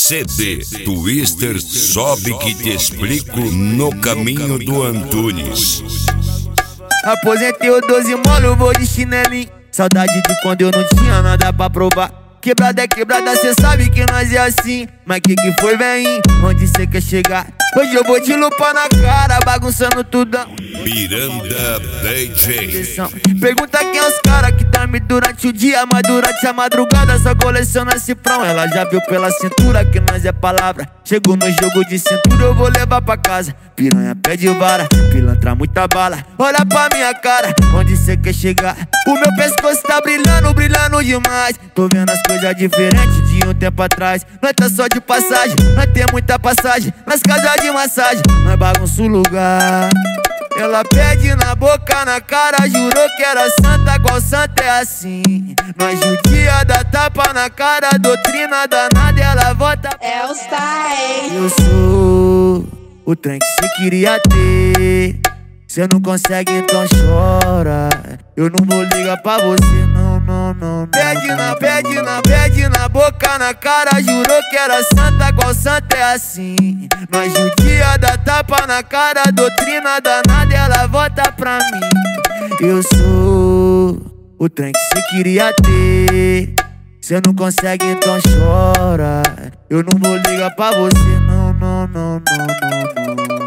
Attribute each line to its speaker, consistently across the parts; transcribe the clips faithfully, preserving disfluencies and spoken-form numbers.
Speaker 1: C D Twister Sobe que te explico no caminho do Antunes.
Speaker 2: Aposentei o doze molo, vou de chinelinho. Saudade de quando eu não tinha nada pra provar. Quebrada é quebrada, cê sabe que nós é assim. Mas que que foi, vem? Onde cê quer chegar? Hoje eu vou te lupar na cara, bagunçando tudão.
Speaker 1: Miranda D J.
Speaker 2: Pergunta quem é os cara que dorme durante o dia, mas durante a madrugada só coleciona cifrão. Ela já viu pela cintura que nós é palavra. Chego no jogo de cintura, eu vou levar pra casa. Piranha pede vara, pilantra muita bala. Olha pra minha cara, onde cê quer chegar? O meu pescoço tá brilhando, brilhando demais. Tô vendo as coisas diferentes de um tempo atrás. Nós tá só de passagem, nós tem muita passagem. Nas casas de massagem, nós bagunça o lugar. Ela pede na boca, na cara, jurou que era santa, qual santa é assim? Nós judia da tapa na cara, doutrina danada, ela vota.
Speaker 3: É o style.
Speaker 2: Eu sou o trem que cê queria ter. Cê não consegue, então chora. Eu não vou ligar pra você, não, não, não, não. Pede na, pede na, pede na boca, na cara, jurou que era santa, qual santa é assim? Nós judia da tapa na cara, doutrina danada, ela vota pra mim. Eu sou o trem que cê queria ter. Cê não consegue, então chora. Eu não vou ligar pra você, não, não, não, não, não, não.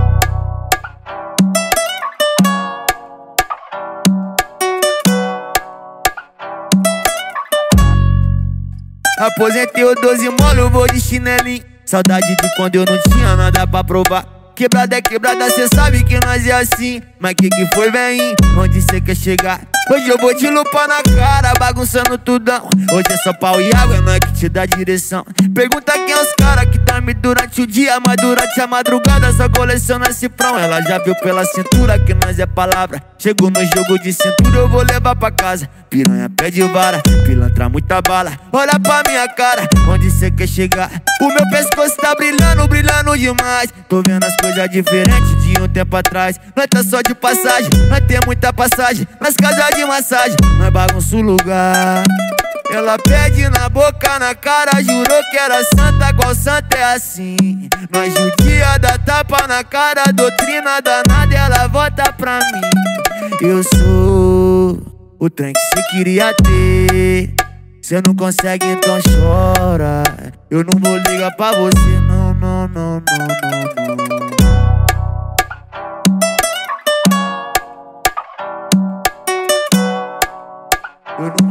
Speaker 2: Aposentei o doze molo, vou de chinelinho. Saudade de quando eu não tinha nada pra provar. Quebrada é quebrada, cê sabe que nós é assim. Mas que que foi, vem? Onde cê quer chegar? Hoje eu vou te lupar na cara, bagunçando tudão. Hoje é só pau e água, é nós que te dá direção. Pergunta quem é os cara que dorme durante o dia, mas durante a madrugada só coleciona cifrão. Ela já viu pela cintura que nós é palavra. Chego no jogo de cintura, eu vou levar pra casa. Piranha pede vara, pilantra muita bala. Olha pra minha cara, onde cê quer chegar? O meu pescoço tá brilhando, brilhando demais. Tô vendo as coisas diferentes de um tempo atrás. Nós tá só de passagem, nós tem muita passagem. Nas casas de massagem, nós bagunça o lugar. Ela pede na boca, na cara, jurou que era santa, qual santa é assim? Nós judia da tapa na cara, doutrina danada, ela vota pra mim. Eu sou o trem que cê queria ter. Cê não consegue, então chora. Eu não vou ligar pra você, não, não, não, não, não, não. Eu não